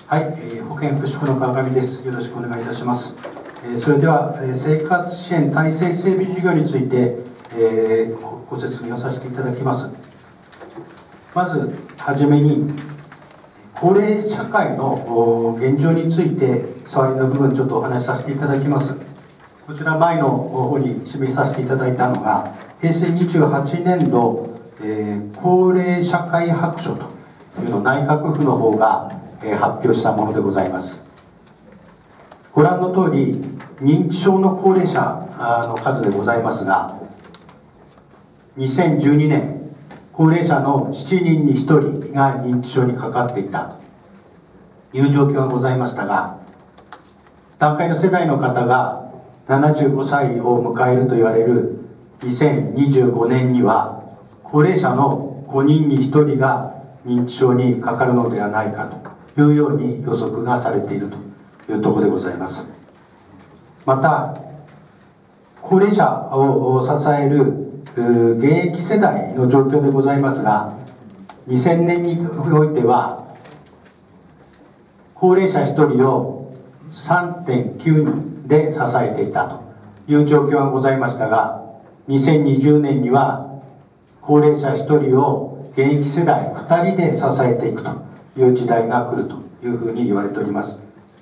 はい、保健福祉課の川上です。よろしくお願いいたします。それでは、生活支援体制整備事業について、ご説明をさせていただきます。まずはじめに、高齢社会の現状について触りの部分ちょっとお話しさせていただきます。こちら前の方に示させていただいたのが平成28年度、高齢社会白書というのを内閣府の方が発表したものでございます。ご覧の通り認知症の高齢者の数でございますが、2012年高齢者の7人に1人が認知症にかかっていたという状況がございましたが、団塊の世代の方が75歳を迎えると言われる2025年には高齢者の5人に1人が認知症にかかるのではないかというように予測がされているというところでございます。また高齢者を支える現役世代の状況でございますが、2000年においては高齢者1人を 3.9 人で支えていたという状況がございましたが、2020年には高齢者1人を現役世代2人で支えていくという時代が来るというふうに言われております。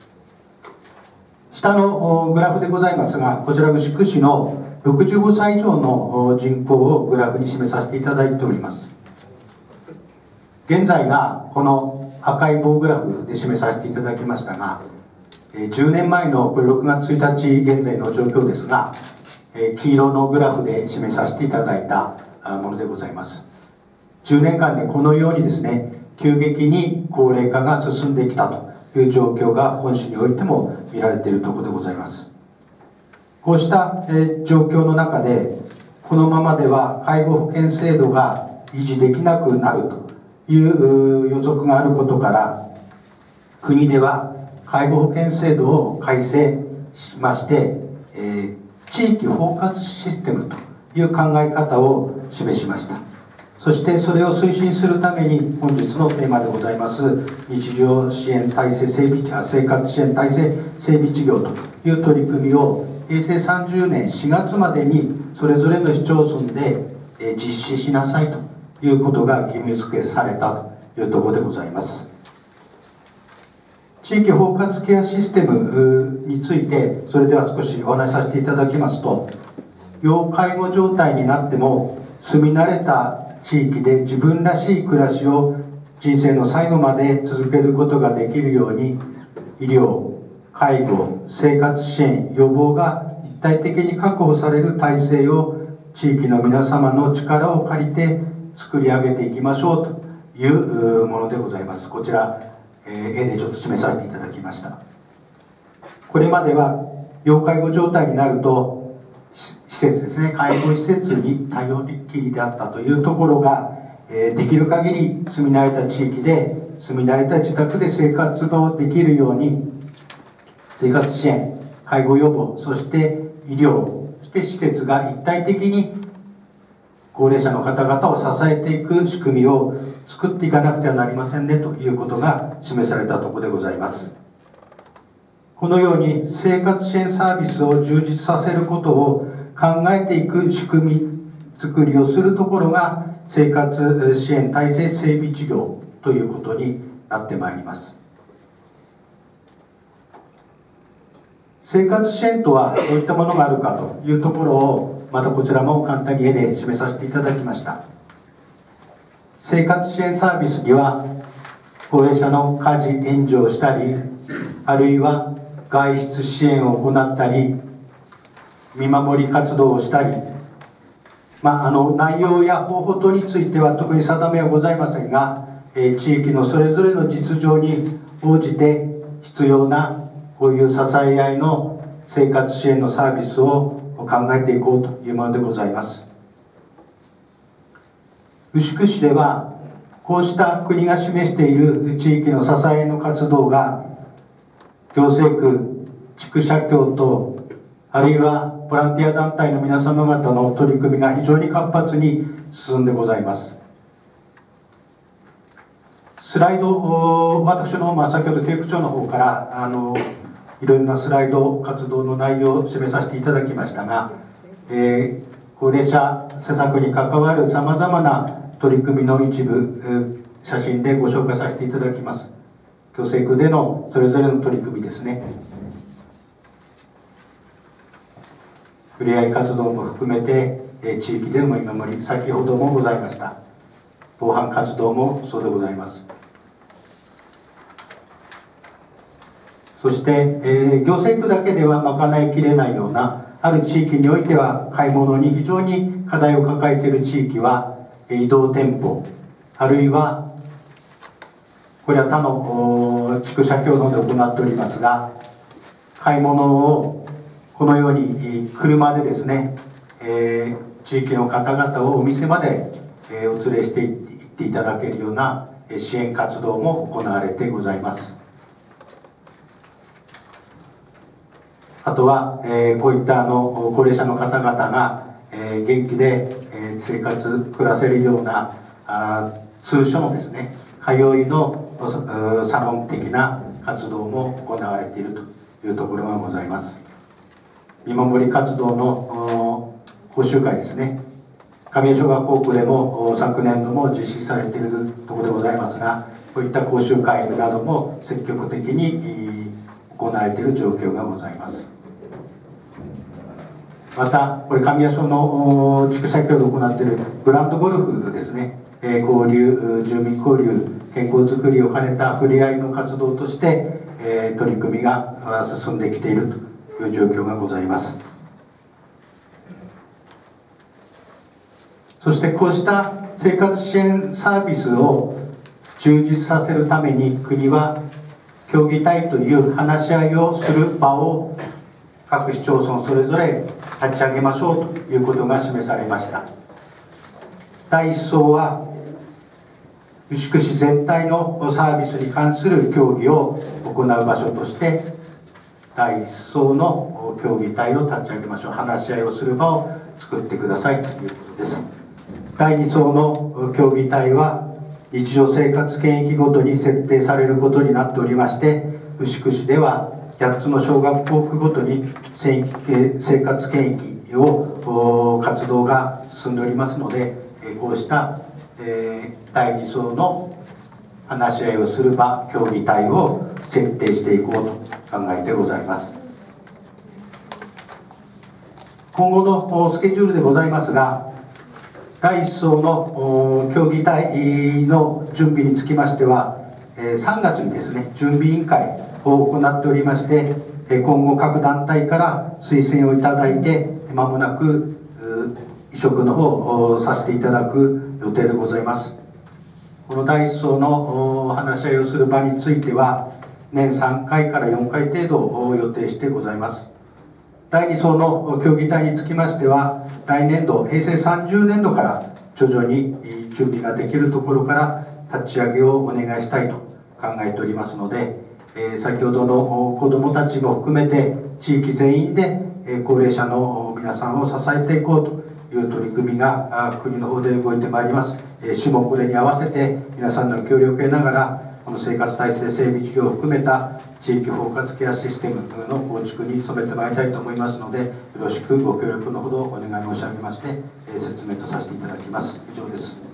下のグラフでございますが、こちら牛久市の65歳以上の人口をグラフに示させていただいております。現在がこの赤い棒グラフで示させていただきましたが、10年前のこれ6月1日現在の状況ですが、黄色のグラフで示させていただいたものでございます。10年間でこのようにですね、急激に高齢化が進んできたという状況が本市においても見られているところでございます。こうした状況の中で、このままでは介護保険制度が維持できなくなるという予測があることから、国では介護保険制度を改正しまして、地域包括システムという考え方を示しました。そしてそれを推進するために本日のテーマでございます日常支援体制整備生活支援体制整備事業という取り組みを平成30年4月までにそれぞれの市町村で実施しなさいということが義務付けされたというところでございます。地域包括ケアシステムについてそれでは少しお話しさせていただきますと、要介護状態になっても住み慣れた地域で自分らしい暮らしを人生の最後まで続けることができるように、医療、介護、生活支援、予防が一体的に確保される体制を地域の皆様の力を借りて作り上げていきましょうというものでございます。こちら、絵でちょっと示させていただきました。これまでは要介護状態になると施設ですね、介護施設に頼りきりであったというところが、できる限り住み慣れた地域で住み慣れた自宅で生活ができるように生活支援、介護予防、そして医療、そして施設が一体的に高齢者の方々を支えていく仕組みを作っていかなくてはなりませんねということが示されたところでございます。このように生活支援サービスを充実させることを考えていく仕組み作りをするところが生活支援体制整備事業ということになってまいります。生活支援とはどういったものがあるかというところをまたこちらも簡単に絵で示させていただきました。生活支援サービスには高齢者の家事援助をしたり、あるいは外出支援を行ったり、見守り活動をしたり、内容や方法等については特に定めはございませんが、地域のそれぞれの実情に応じて必要なこういう支え合いの生活支援のサービスを考えていこうというものでございます。牛久市ではこうした国が示している地域の支えの活動が行政区、地区社協とあるいはボランティア団体の皆様方の取り組みが非常に活発に進んでございます。 スライド、私の、先ほど教育長の方からいろいろなスライド活動の内容を示させていただきましたが、高齢者施策に関わるさまざまな取り組みの一部、写真でご紹介させていただきます。共生区でのそれぞれの取り組みですね。ふれあい活動も含めて、地域での見守り、先ほどもございました防犯活動もそうでございます。そして、行政区だけでは賄いきれないようなある地域においては買い物に非常に課題を抱えている地域は移動店舗、あるいはこれは他の地区社協の方で行っておりますが、買い物をこのように車でですね、地域の方々をお店までお連れして行っていただけるような支援活動も行われてございます。あとはこういった高齢者の方々が元気で生活暮らせるような通所のですね、通いのサロン的な活動も行われているというところがございます。見守り活動の講習会ですね、神谷小学校区でも昨年度も実施されているところでございますが、こういった講習会なども積極的に行われている状況がございます。またこれ神谷町の地区社協で行っているグランドゴルフですね、交流、住民交流、健康づくりを兼ねたふれあいの活動として、取り組みが進んできているという状況がございます。そしてこうした生活支援サービスを充実させるために国は協議体という話し合いをする場を各市町村それぞれ立ち上げましょうということが示されました。第一層は牛久市全体のサービスに関する協議を行う場所として第一層の協議体を立ち上げましょう、話し合いをする場を作ってくださいということです。第二層の協議体は日常生活圏域ごとに設定されることになっておりまして、牛久市では8つの小学校区ごとに生活圏域を活動が進んでおりますので、こうした第2層の話し合いをする場、協議体を設定していこうと考えてございます。今後のスケジュールでございますが、第1層の協議体の準備につきましては、3月にですね、準備委員会を行っておりまして、今後各団体から推薦をいただいて、まもなく移植の方をさせていただく予定でございます。この第1層の話し合いをする場については、年3回から4回程度を予定してございます。第2層の協議体につきましては、来年度、平成30年度から徐々に準備ができるところから立ち上げをお願いしたいと考えておりますので、先ほどの子どもたちも含めて地域全員で高齢者の皆さんを支えていこうという取り組みが国の方で動いてまいります。市もこれに合わせて皆さんの協力を得ながら、この生活体制整備事業を含めた地域包括ケアシステムの構築に努めてまいりたいと思いますので、よろしくご協力のほどお願い申し上げまして、説明とさせていただきます。以上です。